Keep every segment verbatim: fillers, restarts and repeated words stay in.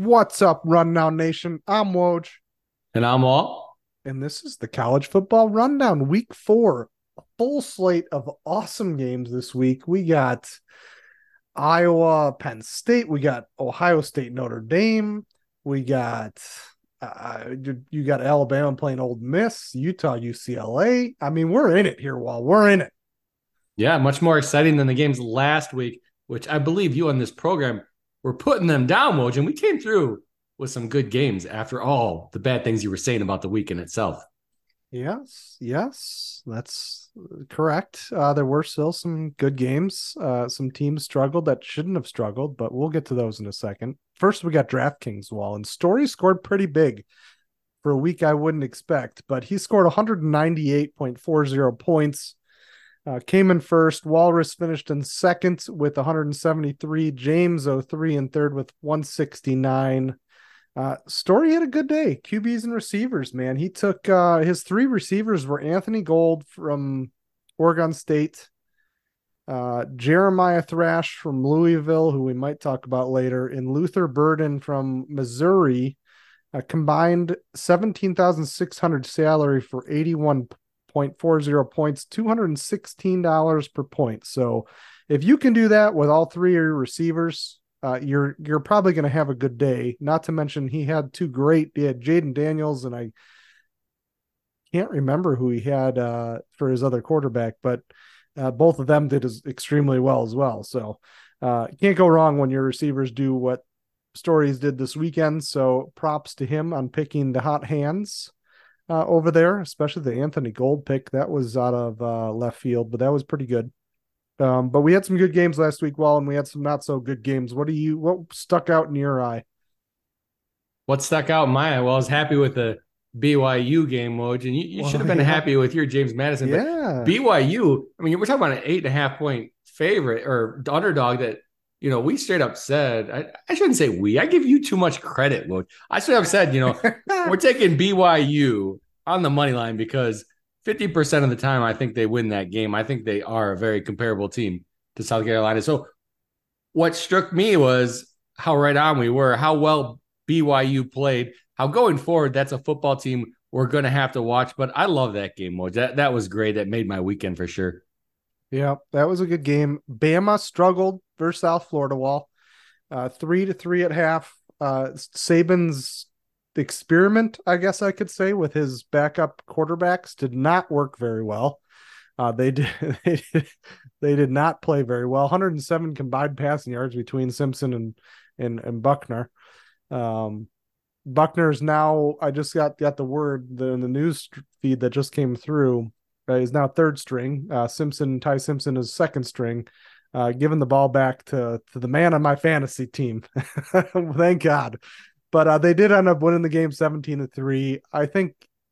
What's up, Rundown Nation? I'm Woj, And I'm all. and this is the College Football Rundown, Week Four. A full slate of awesome games this week. We got Iowa, Penn State. We got Ohio State, Notre Dame. We got uh, you, you got Alabama playing Old Miss, Utah, U C L A. I mean, we're in it here, Wall. We're in it. Yeah, much more exciting than the games last week, which I believe you on this program were putting them down, Woj, and we came through with some good games after all the bad things you were saying about the weekend itself. Yes, yes, that's correct. Uh, there were still some good games. Uh, some teams struggled that shouldn't have struggled, but we'll get to those in a second. First, we got DraftKings Wall, and Story scored pretty big for a week I wouldn't expect, but he scored one ninety-eight point four zero points. Uh, came in first. Walrus finished in second with one seventy-three. James oh three in third with one sixty-nine. Uh, Story had a good day. Q Bs and receivers, man. He took uh, his three receivers were Anthony Gold from Oregon State, uh, Jeremiah Thrash from Louisville, who we might talk about later, and Luther Burden from Missouri. A combined seventeen thousand six hundred salary for eighty-one point four zero points, two hundred sixteen dollars per point. So if you can do that with all three of your receivers, uh, you're you're probably going to have a good day. Not to mention he had two great. He had Jaden Daniels, and I can't remember who he had uh, for his other quarterback, but uh, both of them did as, extremely well as well. So uh, can't go wrong when your receivers do what Stories did this weekend. So props to him on picking the hot hands uh, over there, especially the Anthony Gold pick. That was out of uh, left field, but that was pretty good. Um, but we had some good games last week, Wall, and we had some not so good games. What do you what stuck out in your eye? What stuck out in my eye? Well, I was happy with the B Y U game, Woj, and you, you should Well, have been yeah, happy with your James Madison. But yeah. B Y U, I mean, we're talking about an eight and a half point favorite or underdog that, you know, we straight up said, I, I shouldn't say we, I give you too much credit, Woj. I straight up said, you know, we're taking B Y U on the money line because fifty percent of the time, I think they win that game. I think they are a very comparable team to South Carolina. So what struck me was how right on we were, how well B Y U played, how going forward, that's a football team we're going to have to watch. But I love that game, Moj. That, that was great. That made my weekend for sure. Yeah, that was a good game. Bama struggled versus South Florida, Wall. Uh, three to three at half. Uh, Saban's experiment, I guess I could say, with his backup quarterbacks did not work very well. Uh, they did they did, they did not play very well. one hundred seven combined passing yards between Simpson and and, and Buckner. Um, Buckner's now. I just got got the word the, in the news feed that just came through. Uh, is now third string. Uh, Simpson Ty Simpson is second string. Uh, giving the ball back to to the man on my fantasy team. Thank God. But uh, they did end up winning the game seventeen to three. I think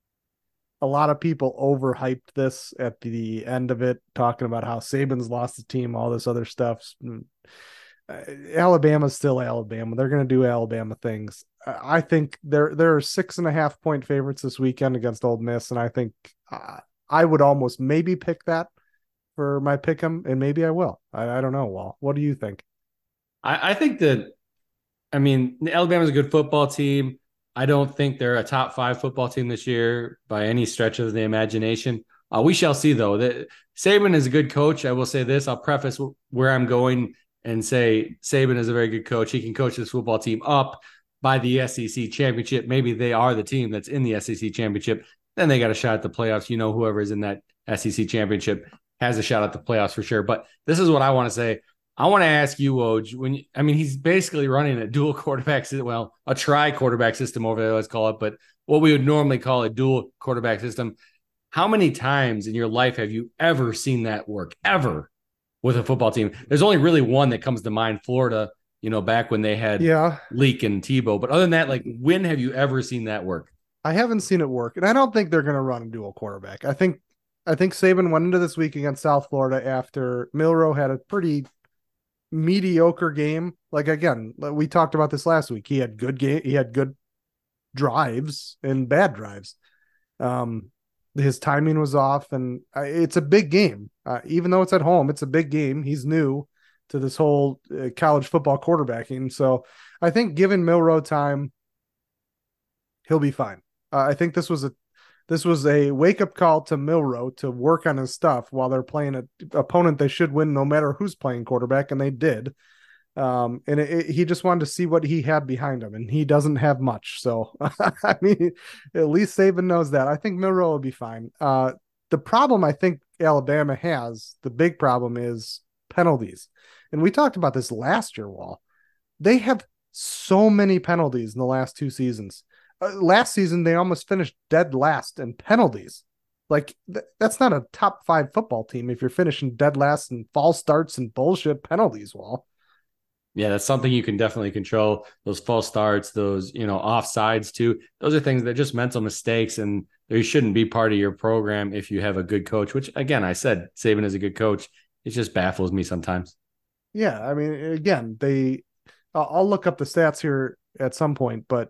a lot of people overhyped this at the end of it, talking about how Saban's lost the team, all this other stuff. Alabama's still Alabama. They're going to do Alabama things. I think there there are six and a half point favorites this weekend against Ole Miss, and I think uh, I would almost maybe pick that for my pick 'em, and maybe I will. I, I don't know, Wall. What do you think? I, I think that, I mean, Alabama's a good football team. I don't think they're a top five football team this year by any stretch of the imagination. Uh, we shall see, though. That Saban is a good coach. I will say this. I'll preface where I'm going and say Saban is a very good coach. He can coach this football team up by the S E C championship. Maybe they are the team that's in the S E C championship. Then they got a shot at the playoffs. You know, whoever is in that S E C championship has a shot at the playoffs for sure. But this is what I want to say. I want to ask you, Woj, when you, I mean, he's basically running a dual quarterback system, well, a tri quarterback system over there, let's call it, but what we would normally call a dual quarterback system. How many times in your life have you ever seen that work? Ever with a football team? There's only really one that comes to mind, Florida, you know, back when they had Yeah, Leak and Tebow. But other than that, like, when have you ever seen that work? I haven't seen it work, and I don't think they're going to run a dual quarterback. I think I think Saban went into this week against South Florida after Milroe had a pretty mediocre game. Like again, we talked about this last week. He had good game. He had good drives and bad drives. Um, his timing was off, and it's a big game. Uh, even though it's at home, it's a big game. He's new to this whole uh, college football quarterbacking, so I think given Milroe time, he'll be fine. Uh, I think this was a this was a wake up call to Milroe to work on his stuff while they're playing an opponent they should win no matter who's playing quarterback, and they did. Um, and it, it, he just wanted to see what he had behind him, and he doesn't have much. So, I mean, at least Saban knows that. I think Milroe will be fine. Uh, the problem I think Alabama has, the big problem is penalties. And we talked about this last year, Wall. They have so many penalties in the last two seasons. Uh, last season, they almost finished dead last in penalties. Like, th- that's not a top five football team if you're finishing dead last in false starts and bullshit penalties, Wall. Yeah, that's something you can definitely control. Those false starts, those, you know, offsides too. Those are things that are just mental mistakes, and they shouldn't be part of your program if you have a good coach, which again, I said Saban is a good coach. It just baffles me sometimes. Yeah, I mean, again, they I'll look up the stats here at some point, but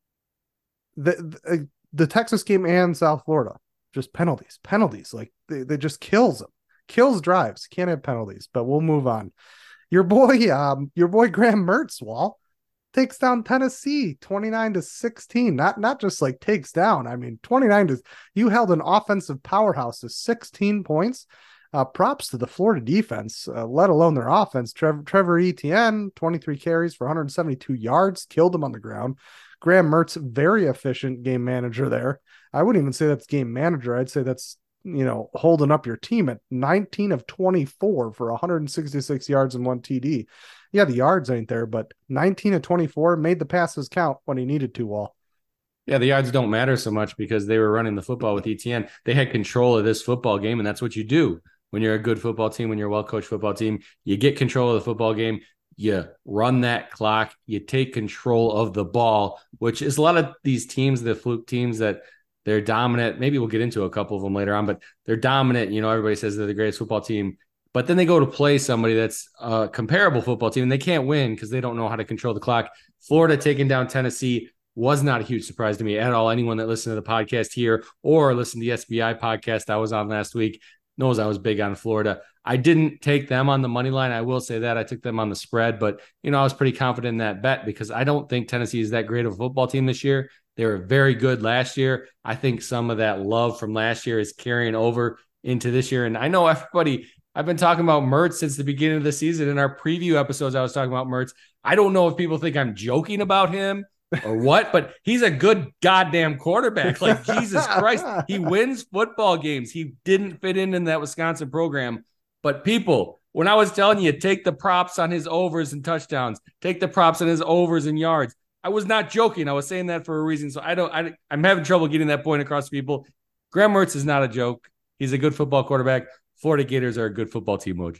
the the, the Texas game and South Florida, just penalties, penalties. Like they, they just kills them, kills drives. Can't have penalties, but we'll move on. Your boy, um, your boy Graham Mertz, Wall, takes down Tennessee twenty-nine to sixteen. Not not just like takes down. I mean, twenty-nine to you held an offensive powerhouse to sixteen points. Uh, props to the Florida defense, uh, let alone their offense. Trevor, Trevor Etienne, twenty-three carries for one hundred seventy-two yards, killed him on the ground. Graham Mertz, very efficient game manager there. I wouldn't even say that's game manager. I'd say that's, you know, holding up your team at nineteen of twenty-four for one hundred sixty-six yards and one T D. Yeah, the yards ain't there, but nineteen of twenty-four made the passes count when he needed to, Wall. Yeah, the yards don't matter so much because they were running the football with Etienne. They had control of this football game, and that's what you do when you're a good football team, when you're a well-coached football team. You get control of the football game. You run that clock. You take control of the ball, which is a lot of these teams, the fluke teams that they're dominant. Maybe we'll get into a couple of them later on, but they're dominant. You know, everybody says they're the greatest football team, but then they go to play somebody that's a comparable football team and they can't win because they don't know how to control the clock. Florida taking down Tennessee was not a huge surprise to me at all. Anyone that listened to the podcast here or listened to the S B I podcast I was on last week knows I was big on Florida. I didn't take them on the money line. I will say that I took them on the spread, but you know, I was pretty confident in that bet because I don't think Tennessee is that great of a football team this year. They were very good last year. I think some of that love from last year is carrying over into this year. And I know everybody, I've been talking about Mertz since the beginning of the season. In our preview episodes, I was talking about Mertz. I don't know if people think I'm joking about him or what, but he's a good goddamn quarterback. Like, Jesus Christ, he wins football games. He didn't fit in in that Wisconsin program. But people, when I was telling you, take the props on his overs and touchdowns, take the props on his overs and yards, I was not joking. I was saying that for a reason. So I don't, I, I'm having trouble getting that point across to people. Graham Mertz is not a joke. He's a good football quarterback. Florida Gators are a good football team, Woj.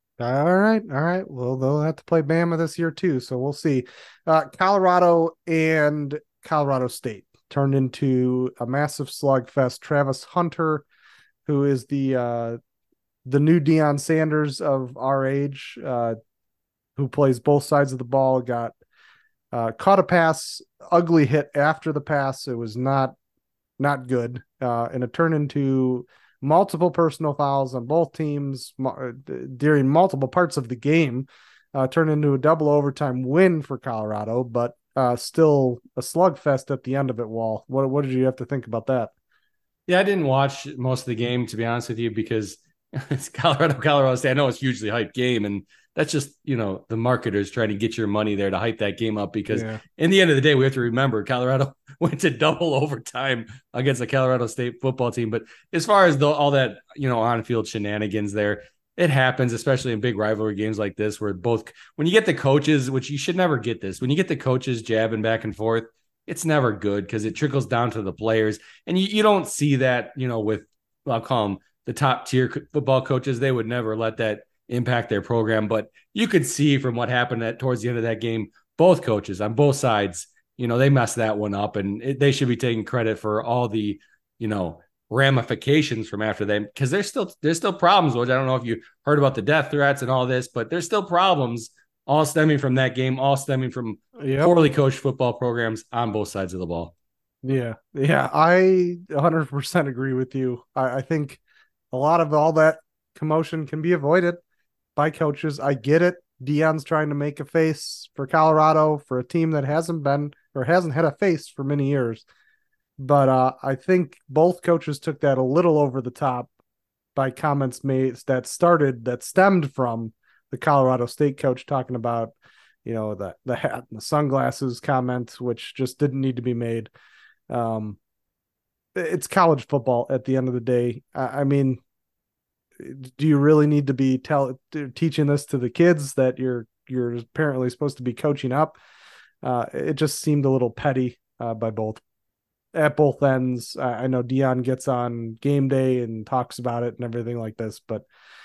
All right. All right. Well, they'll have to play Bama this year too. So we'll see. Uh, Colorado and Colorado State turned into a massive slugfest. Travis Hunter, who is the, uh, the new Deion Sanders of our age, uh, who plays both sides of the ball, got uh, caught a pass, ugly hit after the pass. It was not, not good. Uh, and it turned into multiple personal fouls on both teams during multiple parts of the game, uh, turned into a double overtime win for Colorado, but uh, still a slugfest at the end of it, Wall. What, what did you have to think about that? Yeah, I didn't watch most of the game, to be honest with you, because it's Colorado, Colorado State. I know it's a hugely hyped game, and that's just, you know, the marketers trying to get your money there to hype that game up because yeah. In the end of the day, we have to remember Colorado went to double overtime against the Colorado State football team. But as far as the, all that, you know, on-field shenanigans there, it happens, especially in big rivalry games like this, where both, when you get the coaches, which you should never get this, when you get the coaches jabbing back and forth, it's never good because it trickles down to the players. And you, you don't see that, you know, with, well, I'll call them the top tier football coaches. They would never let that impact their program. But you could see from what happened at towards the end of that game, both coaches on both sides, you know, they messed that one up, and it, they should be taking credit for all the, you know, ramifications from after them, because there's still there's still problems. Which I don't know if you heard about the death threats and all this, but there's still problems all stemming from that game, all stemming from yep. poorly coached football programs on both sides of the ball. Yeah, yeah, I one hundred percent agree with you. I, I think a lot of all that commotion can be avoided by coaches. I get it. Deion's trying to make a face for Colorado for a team that hasn't been or hasn't had a face for many years. But uh, I think both coaches took that a little over the top by comments made that started that stemmed from the Colorado State coach talking about, you know, the the hat and the sunglasses comment, which just didn't need to be made. Um, it's college football at the end of the day. I, I mean, do you really need to be tell teaching this to the kids that you're you're apparently supposed to be coaching up? Uh, it just seemed a little petty uh, by both at both ends. I, I know Deion gets on game day and talks about it and everything like this, but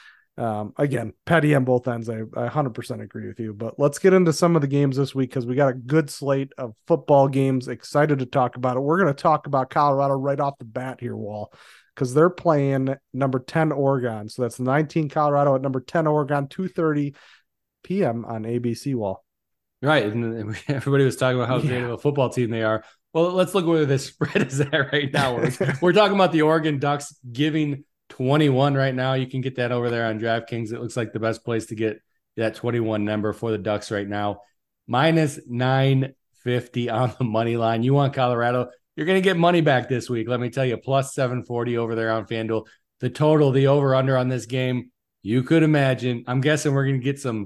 um, again, petty on both ends. I, I one hundred percent agree with you. But let's get into some of the games this week because we got a good slate of football games. Excited to talk about it. We're going to talk about Colorado right off the bat here, Wall, because they're playing number ten Oregon. So that's nineteen Colorado at number ten Oregon, two thirty p.m. on A B C, Wall. Right. And everybody was talking about how yeah. great of a football team they are. Well, let's look where the spread is at right now. We're, we're talking about the Oregon Ducks giving twenty-one right now. You can get that over there on DraftKings. It looks like the best place to get that twenty-one number for the Ducks right now. Minus nine fifty on the money line. You want Colorado, you're going to get money back this week. Let me tell you, plus seven forty over there on FanDuel. The total, the over-under on this game, you could imagine. I'm guessing we're going to get some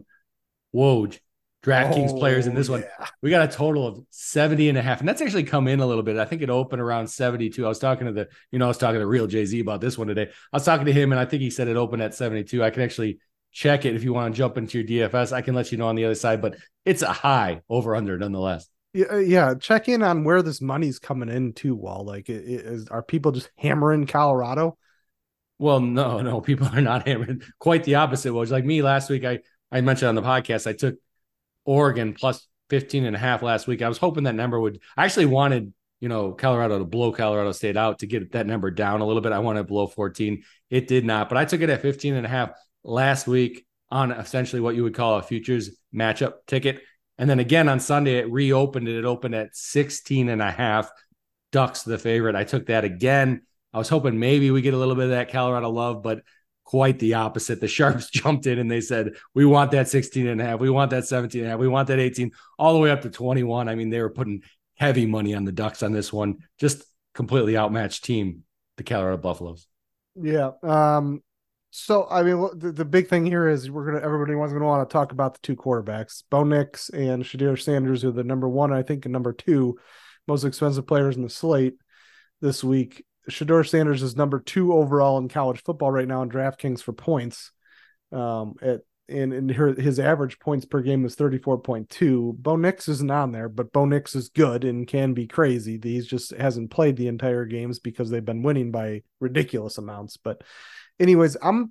Woj DraftKings oh, players in this one. Yeah. We got a total of seventy and a half. And that's actually come in a little bit. I think it opened around seventy-two. I was talking to the, you know, I was talking to Real Jay-Z about this one today. I was talking to him and I think he said it opened at seventy-two. I can actually check it if you want to jump into your D F S. I can let you know on the other side, but it's a high over under nonetheless. Yeah, yeah. Check in on where this money's coming in too, Wall. Like, it, it is, are people just hammering Colorado? Well, no, no, people are not hammering. Quite the opposite. Was like me last week. I, I mentioned on the podcast, I took Oregon plus fifteen and a half last week. I was hoping that number would, I actually wanted, you know, Colorado to blow Colorado State out to get that number down a little bit. I wanted below fourteen. It did not, but I took it at fifteen and a half last week on essentially what you would call a futures matchup ticket. And then again on Sunday, it reopened it. It opened at sixteen and a half. Ducks the favorite. I took that again. I was hoping maybe we get a little bit of that Colorado love, but quite the opposite. The Sharps jumped in and they said, we want that sixteen and a half. We want that seventeen and a half. We want that eighteen, all the way up to twenty-one. I mean, they were putting heavy money on the Ducks on this one. Just completely outmatched team, the Colorado Buffaloes. Yeah. Um, so, I mean, the, the big thing here is we're going to, everybody wants to want to talk about the two quarterbacks, Bo Nix and Shedeur Sanders, who are the number one, I think, and number two most expensive players in the slate this week. Shedeur Sanders is number two overall in college football right now in DraftKings for points. Um, at and, and her, his average points per game is thirty-four point two. Bo Nix isn't on there, but Bo Nix is good and can be crazy. He's just hasn't played the entire games because they've been winning by ridiculous amounts. But anyways, I'm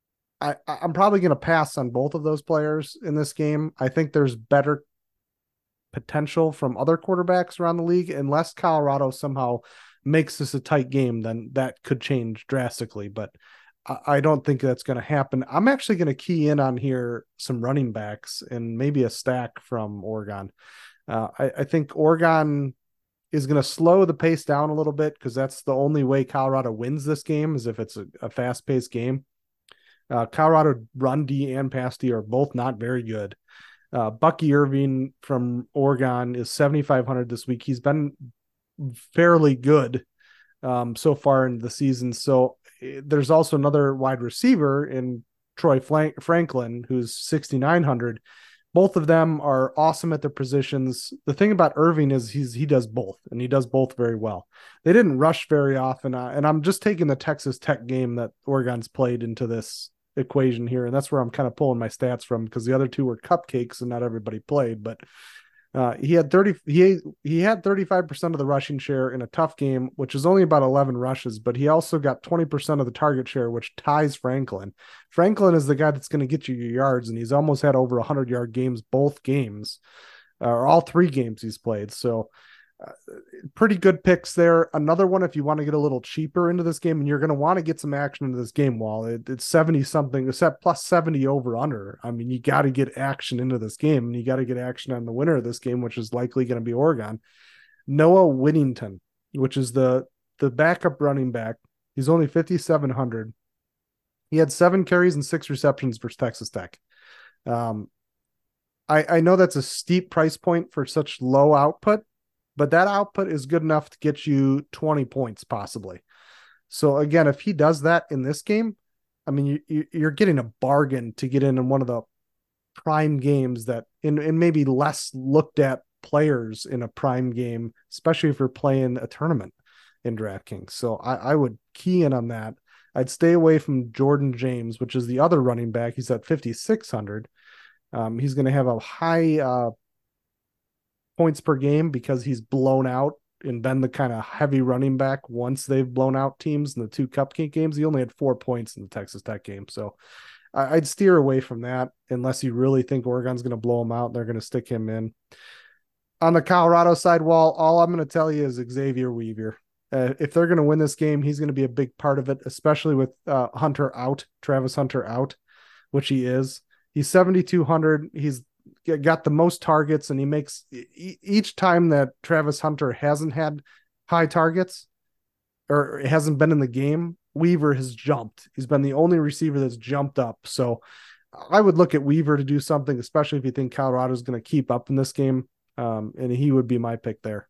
I, I'm probably going to pass on both of those players in this game. I think there's better potential from other quarterbacks around the league, unless Colorado somehow makes this a tight game, then that could change drastically. But I, I don't think that's going to happen. I'm actually going to key in on here some running backs and maybe a stack from Oregon. Uh, I, I think Oregon is going to slow the pace down a little bit because that's the only way Colorado wins this game is if it's a, a fast-paced game. Uh, Colorado run D and pass D are both not very good. Uh, Bucky Irving from Oregon is seventy-five hundred this week. He's been fairly good um, so far in the season. So there's also another wide receiver in Troy Frank- Franklin, who's sixty-nine hundred. Both of them are awesome at their positions. The thing about Irving is he's he does both, and he does both very well. They didn't rush very often, uh, and I'm just taking the Texas Tech game that Oregon's played into this equation here, and that's where I'm kind of pulling my stats from because the other two were cupcakes and not everybody played, but Uh, he had thirty. He he had thirty-five percent of the rushing share in a tough game, which is only about eleven rushes. But he also got twenty percent of the target share, which ties Franklin. Franklin is the guy that's going to get you your yards, and he's almost had over a hundred yard games both games, uh, or all three games he's played. So, uh, pretty good picks there. Another one, if you want to get a little cheaper into this game, and you're going to want to get some action into this game, Wall. It, it's seventy something, except plus seventy over under. I mean, you got to get action into this game, and you got to get action on the winner of this game, which is likely going to be Oregon. Noah Whittington, which is the the backup running back. He's only fifty-seven hundred. He had seven carries and six receptions for Texas Tech. Um, I, I know that's a steep price point for such low output, but that output is good enough to get you twenty points possibly. So again, if he does that in this game, I mean, you, you're getting a bargain to get in in one of the prime games that in, in maybe less looked at players in a prime game, especially if you're playing a tournament in DraftKings. So I, I would key in on that. I'd stay away from Jordan James, which is the other running back. He's at fifty-six hundred. Um, he's going to have a high uh, points per game because he's blown out and been the kind of heavy running back once they've blown out teams in the two cupcake games. He only had four points in the Texas Tech game. So I'd steer away from that unless you really think Oregon's going to blow him out. They're going to stick him in. On the Colorado side, Wall, all I'm going to tell you is Xavier Weaver. Uh, if they're going to win this game, he's going to be a big part of it, especially with uh, Hunter out, Travis Hunter out, which he is. He's seventy-two hundred. He's got the most targets, and he makes e- each time that Travis Hunter hasn't had high targets or hasn't been in the game, Weaver has jumped. He's been the only receiver that's jumped up. So I would look at Weaver to do something, especially if you think Colorado is going to keep up in this game. Um, and he would be my pick there.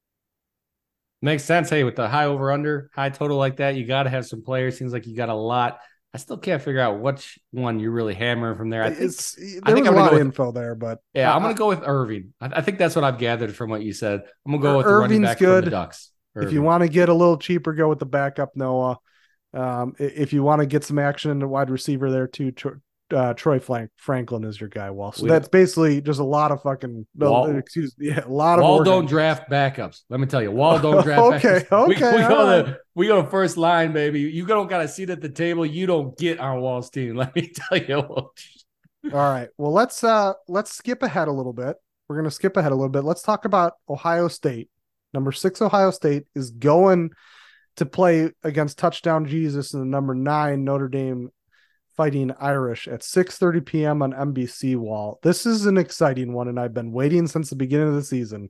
Makes sense. Hey, with the high over under, high total like that, you got to have some players. Seems like you got a lot. I still can't figure out which one you're really hammering from there. I think it's, there I think was I'm a lot of with, info there, but yeah, uh, I'm going to go with Irving. I, I think that's what I've gathered from what you said. I'm going to go with Irving's the running back good. from the Ducks. Irving. If you want to get a little cheaper, go with the backup Noah. Um, if you want to get some action in the wide receiver there too, uh, Troy Frank, Franklin is your guy. Wall. So we that's basically just a lot of fucking. Wall, uh, excuse me, yeah, a lot Wall of. Wall don't draft backups. Let me tell you, Wall don't draft. okay, backups. okay, we, we go right. the we go first line, baby. You don't got a seat at the table. You don't get on Wall's team. Let me tell you. All right. Well, let's uh let's skip ahead a little bit. We're gonna skip ahead a little bit. Let's talk about Ohio State. Number six, Ohio State is going to play against Touchdown Jesus and the number nine Notre Dame Fighting Irish at six thirty p.m. on N B C. Wall. This is an exciting one, and I've been waiting since the beginning of the season.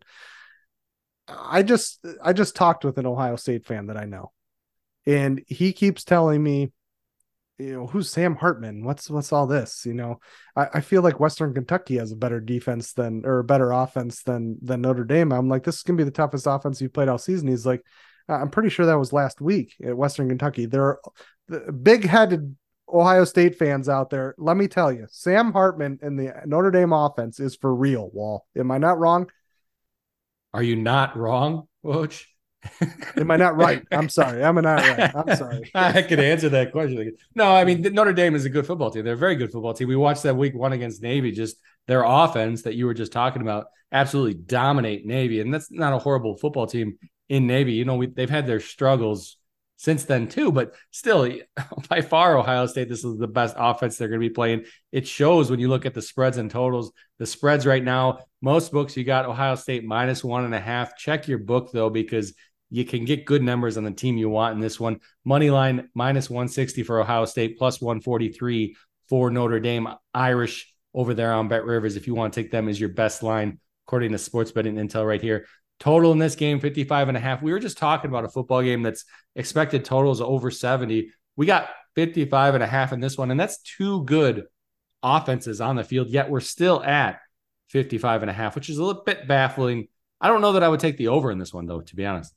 I just I just talked with an Ohio State fan that I know, and he keeps telling me, you know, who's Sam Hartman? What's what's all this? You know, I, I feel like Western Kentucky has a better defense than or a better offense than than Notre Dame. I'm like, this is gonna be the toughest offense you've played all season. He's like, I'm pretty sure that was last week at Western Kentucky. They're big-headed Ohio State fans out there. Let me tell you, Sam Hartman and the Notre Dame offense is for real. Wall, am I not wrong? Are you not wrong, Woj? Am I not right? I'm sorry. I'm not right. I'm sorry. I can answer that question. No, I mean, Notre Dame is a good football team. They're a very good football team. We watched that week one against Navy. Just their offense that you were just talking about absolutely dominate Navy. And that's not a horrible football team in Navy. You know, we, they've had their struggles since then too, but still by far Ohio State, this is the best offense they're going to be playing. It shows when you look at the spreads and totals. The spreads right now, most books you got Ohio State minus one and a half. Check your book though, because you can get good numbers on the team you want in this one. Money line minus one sixty for Ohio State, plus one forty-three for Notre Dame. Irish over there on Bet Rivers if you want to take them as your best line according to Sports Betting Intel right here. Total in this game, fifty-five and a half. We were just talking about a football game that's expected totals over seventy. We got fifty-five and a half in this one, and that's two good offenses on the field, yet we're still at fifty-five and a half, which is a little bit baffling. I don't know that I would take the over in this one, though, to be honest.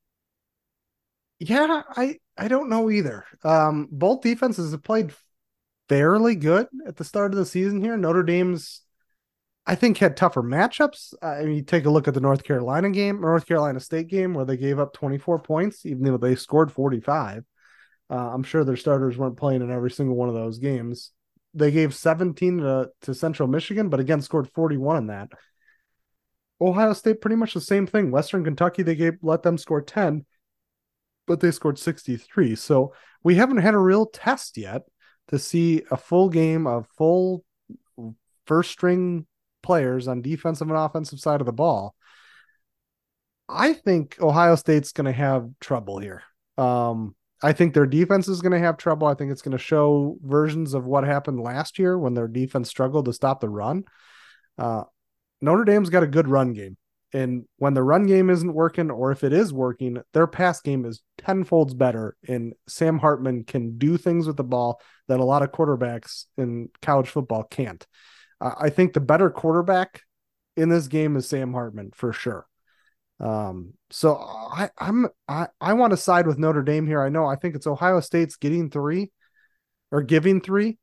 Yeah, I, I don't know either. Um, both defenses have played fairly good at the start of the season here. Notre Dame's I think had tougher matchups. I mean, you take a look at the North Carolina game, North Carolina State game, where they gave up twenty-four points, even though they scored forty-five. Uh, I'm sure their starters weren't playing in every single one of those games. They gave seventeen to, to Central Michigan, but again, scored forty-one in that. Ohio State, pretty much the same thing. Western Kentucky, they gave let them score ten, but they scored sixty-three. So we haven't had a real test yet to see a full game of full first string players on defensive and offensive side of the ball. I think Ohio State's going to have trouble here. Um, I think their defense is going to have trouble. I think it's going to show versions of what happened last year when their defense struggled to stop the run. Uh, Notre Dame's got a good run game. And when the run game isn't working, or if it is working, their pass game is tenfold better. And Sam Hartman can do things with the ball that a lot of quarterbacks in college football can't. Uh, I think the better quarterback in this game is Sam Hartman for sure. Um, so I, I'm I, I want to side with Notre Dame here. I know I think it's Ohio State's getting three or giving three.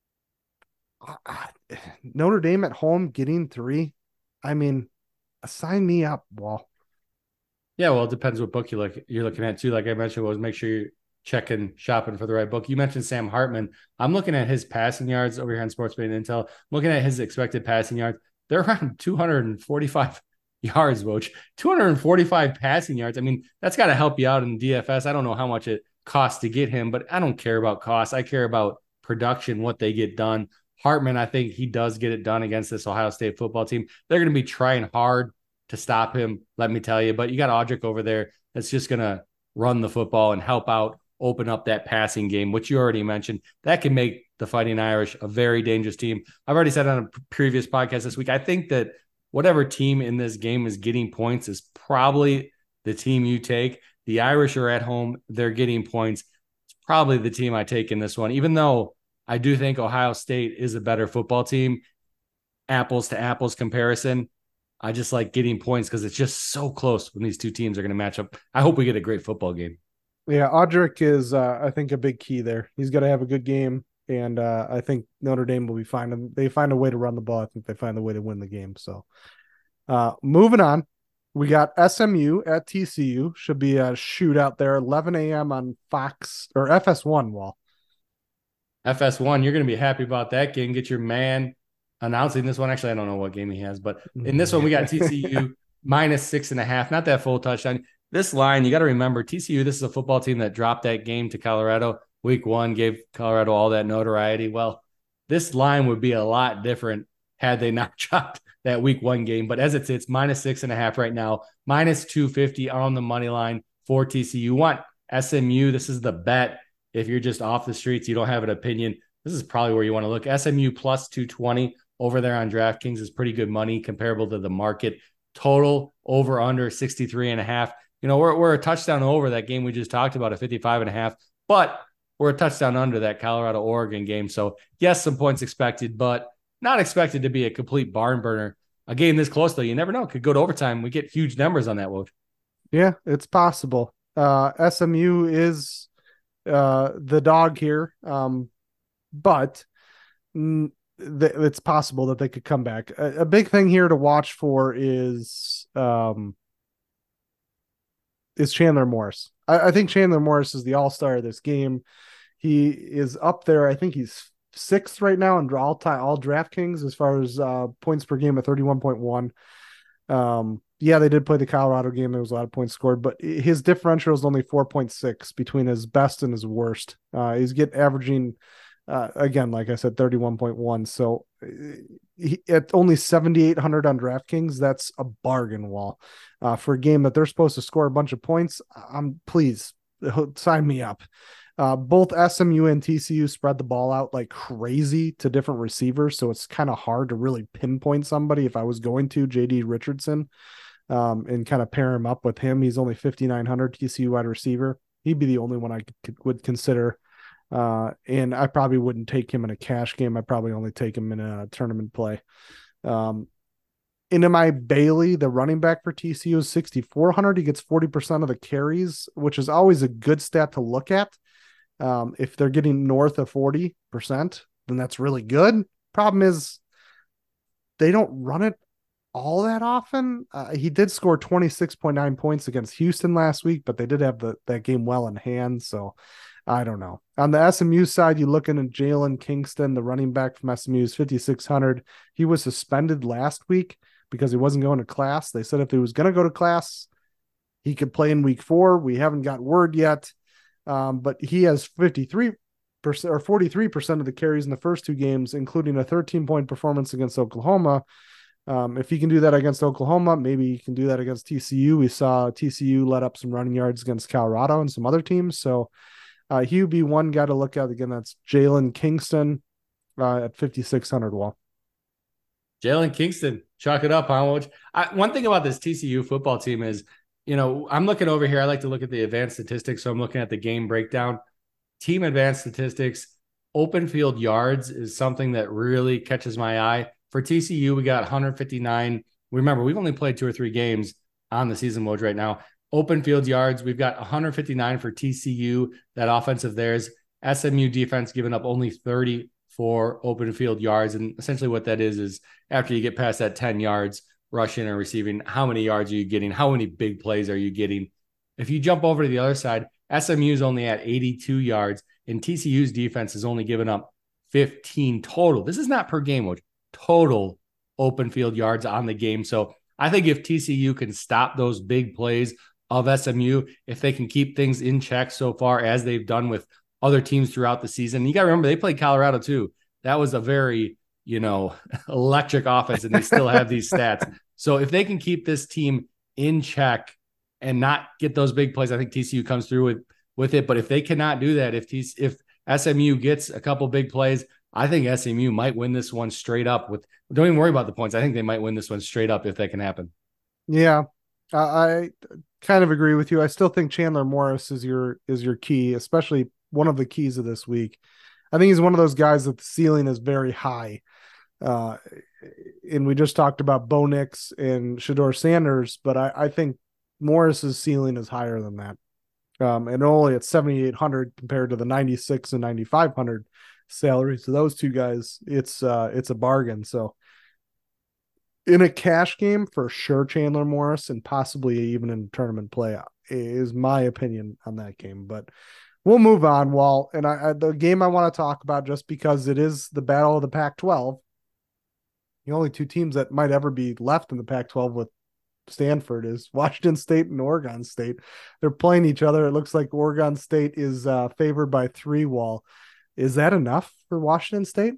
I, Notre Dame at home getting three. I mean, sign me up, Wall. Yeah, well, it depends what book you look you're looking at too. Like I mentioned, was make sure you're checking shopping for the right book. You mentioned Sam Hartman. I'm looking at his passing yards over here on Sports Betting Intel. I'm looking at his expected passing yards. They're around two hundred forty-five yards, Woj. two hundred forty-five passing yards. I mean, that's got to help you out in D F S. I don't know how much it costs to get him, but I don't care about costs. I care about production, what they get done. Hartman, I think he does get it done against this Ohio State football team. They're going to be trying hard to stop him, let me tell you. But you got Audric over there that's just going to run the football and help out, open up that passing game, which you already mentioned. That can make the Fighting Irish a very dangerous team. I've already said on a previous podcast this week, I think that whatever team in this game is getting points is probably the team you take. The Irish are at home. They're getting points. It's probably the team I take in this one, even though I do think Ohio State is a better football team, apples to apples comparison. I just like getting points because it's just so close when these two teams are going to match up. I hope we get a great football game. Yeah, Audric is, uh, I think, a big key there. He's got to have a good game, and uh, I think Notre Dame will be fine. And they find a way to run the ball. I think they find a way to win the game. So, uh, moving on, we got S M U at T C U. Should be a shootout there, eleven a.m. on Fox or F S one. Wall. F S one, you're going to be happy about that game. Get your man announcing this one. Actually, I don't know what game he has, but in this one, we got T C U minus six and a half. Not that full touchdown. This line, you got to remember, T C U, this is a football team that dropped that game to Colorado. Week one gave Colorado all that notoriety. Well, this line would be a lot different had they not dropped that week one game. But as it sits, minus six and a half right now, minus two fifty on the money line for T C U. You want S M U. This is the bet. If you're just off the streets, you don't have an opinion, this is probably where you want to look. S M U plus two twenty over there on DraftKings is pretty good money comparable to the market. Total over under sixty-three and a half. You know, we're, we're a touchdown over that game we just talked about at fifty-five and a half, but we're a touchdown under that Colorado Oregon game. So yes, some points expected, but not expected to be a complete barn burner. A game this close though, you never know. It could go to overtime. We get huge numbers on that, Woj. Yeah, it's possible. Uh, S M U is uh, the dog here, um, but mm, th- it's possible that they could come back. A, a big thing here to watch for is um, is Chandler Morris. I, I think Chandler Morris is the all-star of this game. He is up there. I think he's sixth right now in all time all DraftKings as far as uh, points per game at thirty-one point one. Um, yeah, they did play the Colorado game. There was a lot of points scored, but his differential is only four point six between his best and his worst. Uh, he's get averaging uh, again, like I said, thirty-one point one. So he, at only seventy-eight hundred on DraftKings, that's a bargain, Wall. Uh, for a game that they're supposed to score a bunch of points, I'm please sign me up. Uh, both S M U and T C U spread the ball out like crazy to different receivers, so it's kind of hard to really pinpoint somebody. If I was going to J D Richardson um, and kind of pair him up with him, he's only fifty-nine hundred T C U wide receiver. He'd be the only one I could, would consider. Uh, and I probably wouldn't take him in a cash game. I probably only take him in a tournament play. Um, Into Bailey, the running back for T C U, is sixty-four hundred. He gets forty percent of the carries, which is always a good stat to look at. Um, if they're getting north of forty percent, then that's really good. Problem is, they don't run it all that often. Uh, he did score twenty-six point nine points against Houston last week, but they did have the, that game well in hand. So I don't know. On the S M U side, you looking at Jalen Kingston, the running back from S M U, is fifty-six hundred. He was suspended last week because he wasn't going to class. They said if he was going to go to class, he could play in week four. We haven't got word yet. Um, but he has fifty-three percent or forty-three percent of the carries in the first two games, including a thirteen point performance against Oklahoma. Um, if he can do that against Oklahoma, maybe he can do that against T C U. We saw T C U let up some running yards against Colorado and some other teams. So uh, he would be one guy to look at. Again, that's Jalen Kingston uh, at fifty-six hundred. Wall. Jalen Kingston, chalk it up, huh? I, one thing about this T C U football team is, you know, I'm looking over here. I like to look at the advanced statistics. So I'm looking at the game breakdown. Team advanced statistics, open field yards is something that really catches my eye. For T C U, we got one fifty-nine. Remember, we've only played two or three games on the season mode right now. Open field yards, we've got one fifty-nine for T C U, that offensive theirs. S M U defense giving up only thirty for open field yards. And essentially what that is, is after you get past that ten yards, rushing and receiving, how many yards are you getting? How many big plays are you getting? If you jump over to the other side, S M U is only at eighty-two yards, and T C U's defense is only giving up fifteen total. This is not per game, which total open field yards on the game. So I think if T C U can stop those big plays of S M U, if they can keep things in check so far as they've done with other teams throughout the season. You got to remember, they played Colorado too. That was a very, you know, electric offense, and they still have these stats. So if they can keep this team in check and not get those big plays, I think T C U comes through with, with it. But if they cannot do that, if T, if S M U gets a couple big plays, I think S M U might win this one straight up. With don't even worry about the points. I think they might win this one straight up if that can happen. Yeah, uh, I kind of agree with you. I still think Chandler Morris is your is your key, especially one of the keys of this week. I think he's one of those guys that the ceiling is very high. Uh, and we just talked about Bo Nix and Shedeur Sanders, but I, I think Morris's ceiling is higher than that. Um, and only at seventy-eight hundred compared to the ninety-six and ninety-five hundred salary. So those two guys, it's uh, it's a bargain. So in a cash game, for sure, Chandler Morris, and possibly even in tournament play is my opinion on that game. But we'll move on. Walt, and I, I the game I want to talk about, just because it is the battle of the Pac twelve. The only two teams that might ever be left in the Pac twelve with Stanford is Washington State and Oregon State. They're playing each other. It looks like Oregon State is uh, favored by three. Wall, is that enough for Washington State?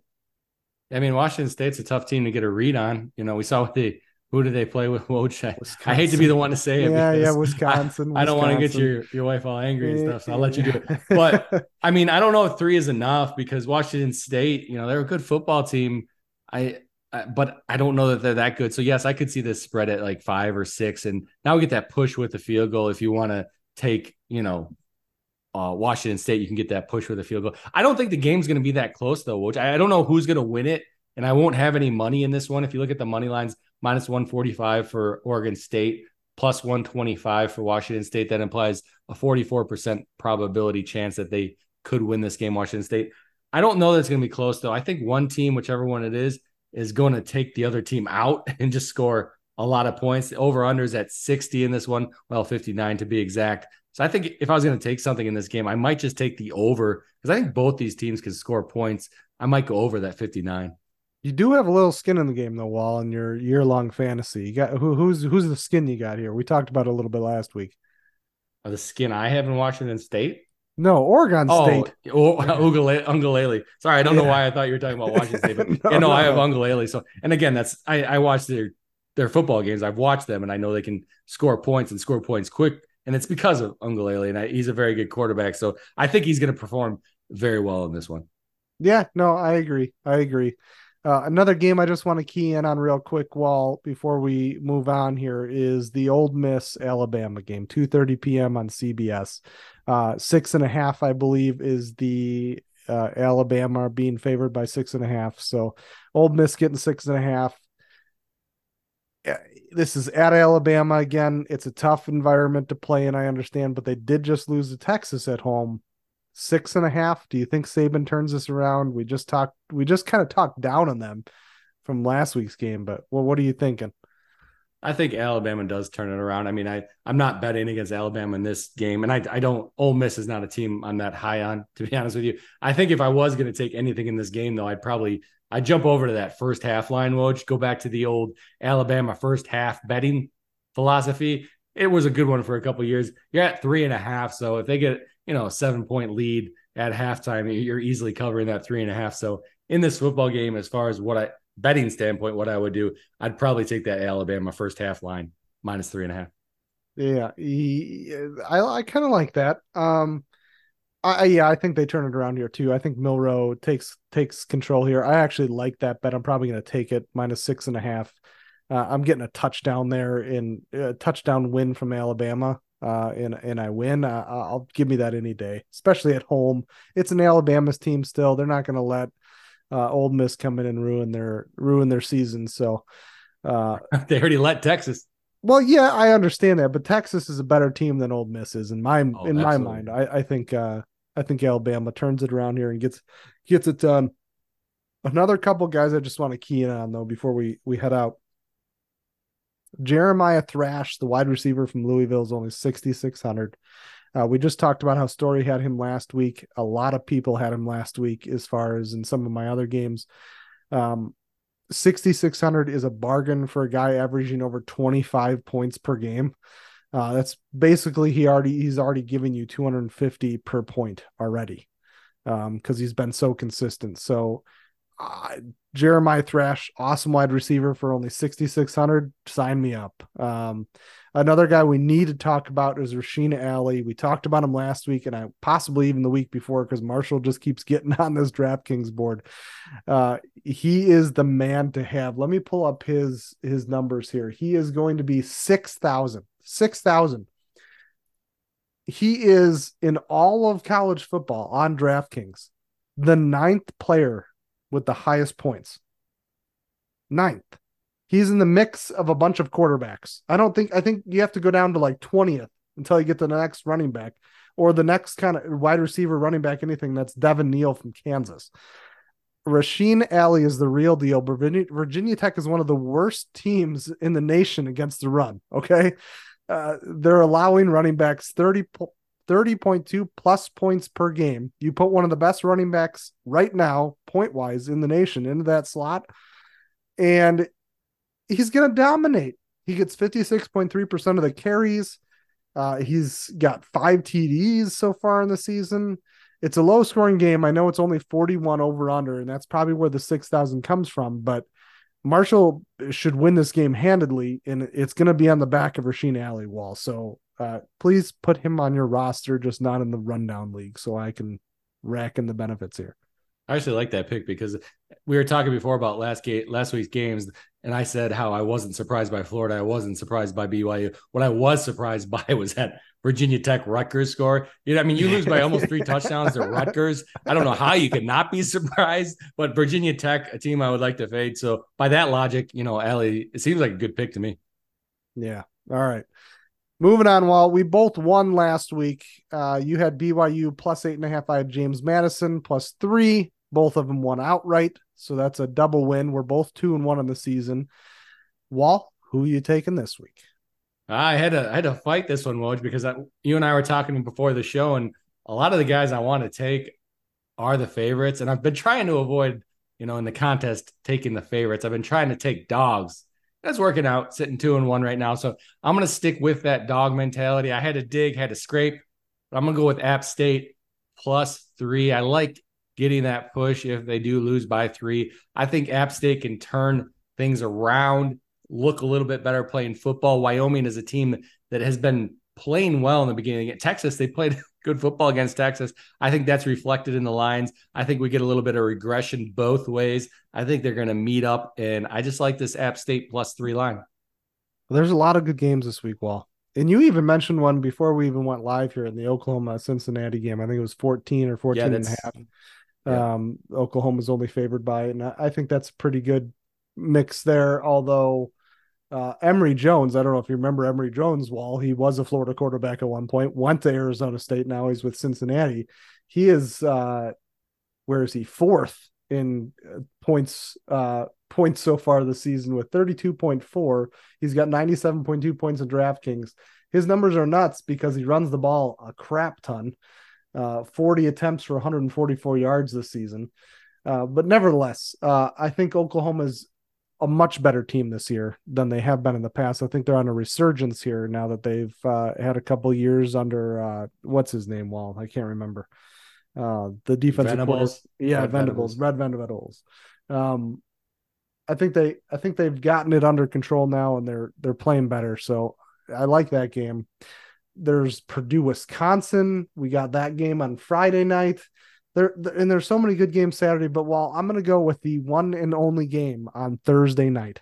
I mean, Washington State's a tough team to get a read on. You know, we saw what they who did they play with? Woj? I, I hate to be the one to say it. Yeah, yeah, Wisconsin. I, I don't want to get your, your wife all angry and stuff, so I'll let you do it. But I mean, I don't know if three is enough, because Washington State, you know, they're a good football team. I, I but I don't know that they're that good. So yes, I could see this spread at like five or six, and now we get that push with the field goal. If you want to take, you know, uh, Washington State, you can get that push with a field goal. I don't think the game's going to be that close though, which I, I don't know who's going to win it. And I won't have any money in this one. If you look at the money lines, minus one forty-five for Oregon State, plus one twenty-five for Washington State. That implies a forty-four percent probability chance that they could win this game, Washington State. I don't know that it's going to be close, though. I think one team, whichever one it is, is going to take the other team out and just score a lot of points. The over-under is at sixty in this one, well, fifty-nine to be exact. So I think if I was going to take something in this game, I might just take the over, because I think both these teams can score points. I might go over that fifty-nine. You do have a little skin in the game, though, Wall, in your year-long fantasy. You got who, who's who's the skin you got here? We talked about it a little bit last week. Oh, the skin I have in Washington State? No, Oregon oh, State. Oh, Ugalele. Sorry, I don't yeah. know why I thought you were talking about Washington State, but no, yeah, no, no, I have Ugalele. So, and again, that's I, I watched their their football games. I've watched them, and I know they can score points and score points quick, and it's because of Ugalele, and I, he's a very good quarterback. So I think he's going to perform very well in this one. Yeah, no, I agree. I agree. Uh, another game I just want to key in on real quick, Wall, before we move on here, is the Ole Miss Alabama game, two thirty p.m. on C B S. Uh, six and a half, I believe, is the uh, Alabama being favored by six and a half. So Ole Miss getting six and a half. This is at Alabama again. It's a tough environment to play in, I understand, but they did just lose to Texas at home. Six and a half. Do you think Saban turns this around? We just talked, we just kind of talked down on them from last week's game, but well, what are you thinking? I think Alabama does turn it around. I mean, I, I'm not betting against Alabama in this game, and I, I don't, Ole Miss is not a team I'm that high on, to be honest with you. I think if I was going to take anything in this game, though, I'd probably, I'd jump over to that first half line, Woj, go back to the old Alabama first half betting philosophy. It was a good one for a couple of years. You're at three and a half. So if they get, you know, a seven point lead at halftime, you're easily covering that three and a half. So in this football game, as far as what I betting standpoint, what I would do, I'd probably take that Alabama first half line minus three and a half. Yeah. He, I, I kind of like that. Um, I, yeah, I think they turn it around here too. I think Milroe takes, takes control here. I actually like that bet. I'm probably going to take it minus six and a half. Uh, I'm getting a touchdown there in a touchdown win from Alabama. Uh, and, and I win, uh, I'll give me that any day, especially at home. It's an Alabama's team still. They're not going to let uh, Ole Miss come in and ruin their ruin their season. So, uh, They already let Texas. well, yeah, I understand that, but Texas is a better team than Ole Miss is in my Oh, in my absolutely. mind. I, I think uh, I think Alabama turns it around here and gets gets it done. Another couple guys I just want to key in on though before we we head out. Jeremiah Thrash, the wide receiver from Louisville, is only sixty-six hundred. Uh, we just talked about how Story had him last week. A lot of people had him last week as far as in some of my other games. Um, sixty-six hundred is a bargain for a guy averaging over twenty-five points per game. Uh, that's basically he already he's already given you two hundred fifty per point already because um, he's been so consistent. So uh, Jeremiah Thrash, awesome wide receiver for only sixty-six hundred. Sign me up. Um, another guy we need to talk about is Rasheen Alley. We talked about him last week and I possibly even the week before because Marshall just keeps getting on this DraftKings board. Uh, he is the man to have. Let me pull up his his numbers here. He is going to be six thousand. six thousand. He is in all of college football on DraftKings, the ninth player with the highest points. Ninth. He's in the mix of a bunch of quarterbacks. I don't think, I think you have to go down to like twentieth until you get to the next running back or the next kind of wide receiver, running back, anything that's Devin Neal from Kansas. Rasheen Alley is the real deal. Virginia, Virginia Tech is one of the worst teams in the nation against the run. Okay. Uh, they're allowing running backs thirty, thirty point two plus points per game. You put one of the best running backs right now, point wise, in the nation into that slot, and he's going to dominate. He gets fifty-six point three percent of the carries. Uh, he's got five T Ds so far in the season. It's a low scoring game. I know it's only forty-one over under, and that's probably where the six thousand comes from, but Marshall should win this game handedly, and it's going to be on the back of Rasheen Alley wall. So uh, please put him on your roster, just not in the rundown league, so I can rack in the benefits here. I actually like that pick because we were talking before about last game, last week's games, and I said how I wasn't surprised by Florida. I wasn't surprised by B Y U. What I was surprised by was that Virginia Tech Rutgers score. You know, I mean, you lose by almost three touchdowns to Rutgers. I don't know how you could not be surprised, but Virginia Tech, a team I would like to fade. So by that logic, you know, Allie, it seems like a good pick to me. Yeah. All right. Moving on. While we both won last week, uh, you had B Y U plus eight and a half. I had James Madison plus three. Both of them won outright. So that's a double win. We're both two and one on the season. Wall, who are you taking this week? I had to I had to fight this one, Woj, because I, you and I were talking before the show, and a lot of the guys I want to take are the favorites, and I've been trying to avoid, you know, in the contest taking the favorites. I've been trying to take dogs. That's working out, sitting two and one right now. So I'm gonna stick with that dog mentality. I had to dig, had to scrape, but I'm gonna go with App State plus three. I like getting that push if they do lose by three. I think App State can turn things around, look a little bit better playing football. Wyoming is a team that has been playing well in the beginning. At Texas, they played good football against Texas. I think that's reflected in the lines. I think we get a little bit of regression both ways. I think they're going to meet up, and I just like this App State plus three line. Well, there's a lot of good games this week, Wall. And you even mentioned one before we even went live here in the Oklahoma Cincinnati game. I think it was fourteen or fourteen yeah, and a half. Yeah. Um, Oklahoma's only favored by it. And I think that's a pretty good mix there. Although uh, Emory Jones, I don't know if you remember Emory Jones, Wall, he was a Florida quarterback at one point, went to Arizona State. Now he's with Cincinnati. He is, uh, where is he? Fourth in points, uh, points so far this season with thirty-two point four. He's got ninety-seven point two points in DraftKings. His numbers are nuts because he runs the ball a crap ton. Uh, forty attempts for one hundred forty-four yards this season. Uh, but nevertheless, uh, I think Oklahoma's a much better team this year than they have been in the past. I think they're on a resurgence here now that they've uh, had a couple years under, uh, what's his name, Wall? I can't remember. Uh, the defensive Venables. Yeah, Red Venables, Venables, Red Venables. Um, I think they, I think they've gotten it under control now and they're, they're playing better. So I like that game. There's Purdue, Wisconsin. We got that game on Friday night. There, and there's so many good games Saturday, but while I'm going to go with the one and only game on Thursday night,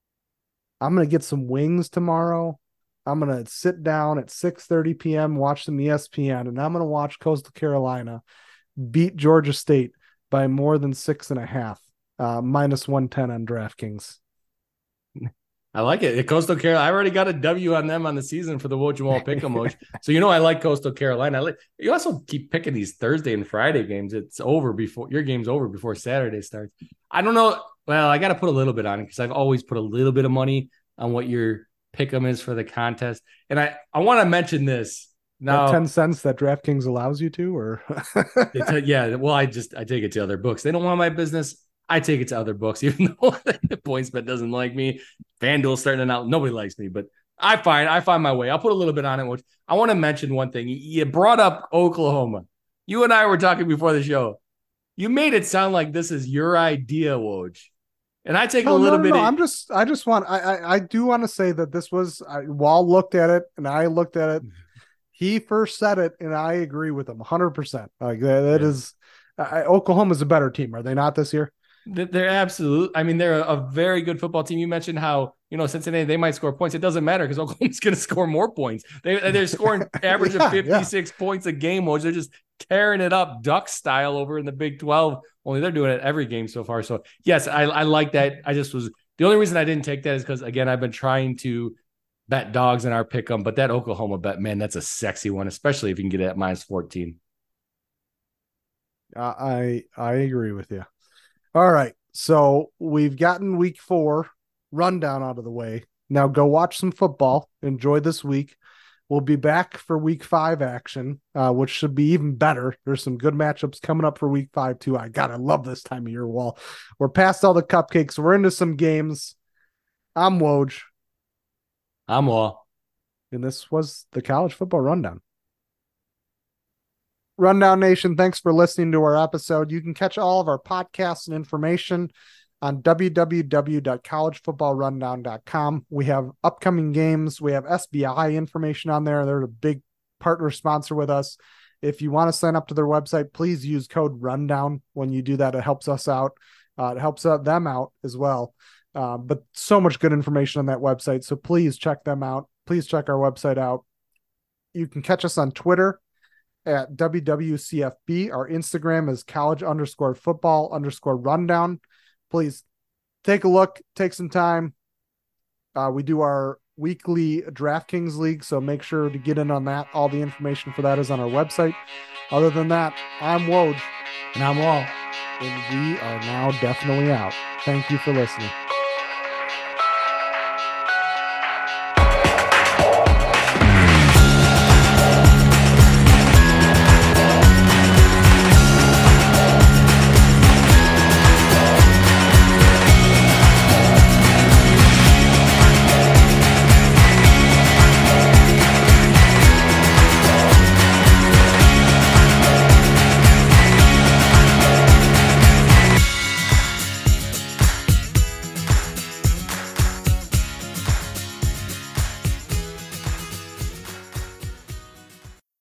I'm going to get some wings tomorrow. I'm going to sit down at six thirty p.m., watch some E S P N, and I'm going to watch Coastal Carolina beat Georgia State by more than six and a half, uh, minus one ten on DraftKings. I like it. Coastal Carolina. I already got a W on them on the season for the Wojawal Pick'em, Woj. So you know I like Coastal Carolina. I like, you also keep picking these Thursday and Friday games. It's over before your game's over before Saturday starts. I don't know. Well, I got to put a little bit on it because I've always put a little bit of money on what your Pick'em is for the contest. And I I want to mention this now. That ten cents that DraftKings allows you to, or it's, yeah. Well, I just I take it to other books. They don't want my business. I take it to other books, even though PointsBet doesn't like me. FanDuel's starting out. Nobody likes me, but I find I find my way. I'll put a little bit on it. Which I want to mention one thing. You brought up Oklahoma. You and I were talking before the show. You made it sound like this is your idea, Woj. And I take oh, a little no, no, bit. No. Of, I'm just. I just want. I. I, I do want to say that this was. I, Wall looked at it, and I looked at it. He first said it, and I agree with him one hundred percent. Like that, that yeah. is. Uh, Oklahoma's a better team, are they not this year? They're absolute. I mean, they're a, a very good football team. You mentioned how, you know, Cincinnati, they might score points. It doesn't matter because Oklahoma's going to score more points. They, they're scoring average yeah, of fifty-six yeah. points a game, which they're just tearing it up Duck style over in the Big twelve. Only they're doing it every game so far. So, yes, I, I like that. I just was – the only reason I didn't take that is because, again, I've been trying to bet dogs in our pick 'em. But that Oklahoma bet, man, that's a sexy one, especially if you can get it at minus fourteen. Uh, I I agree with you. All right. So we've gotten week four rundown out of the way. Now go watch some football. Enjoy this week. We'll be back for week five action, uh, which should be even better. There's some good matchups coming up for week five, too. I got, I love this time of year, Wall. We're past all the cupcakes. We're into some games. I'm Woj. I'm Wall. And this was the College Football Rundown. Rundown Nation, thanks for listening to our episode. You can catch all of our podcasts and information on w w w dot college football rundown dot com. We have upcoming games. We have S B I information on there. They're a big partner sponsor with us. If you want to sign up to their website, please use code RUNDOWN. When you do that, it helps us out. Uh, it helps them out as well. Uh, but so much good information on that website. So please check them out. Please check our website out. You can catch us on Twitter at W W C F B. Our Instagram is college underscore football underscore rundown. Please take a look, take some time. Uh, we do our weekly DraftKings League, so make sure to get in on that. All the information for that is on our website. Other than that, I'm Woj. And I'm Wall. And we are now definitely out. Thank you for listening.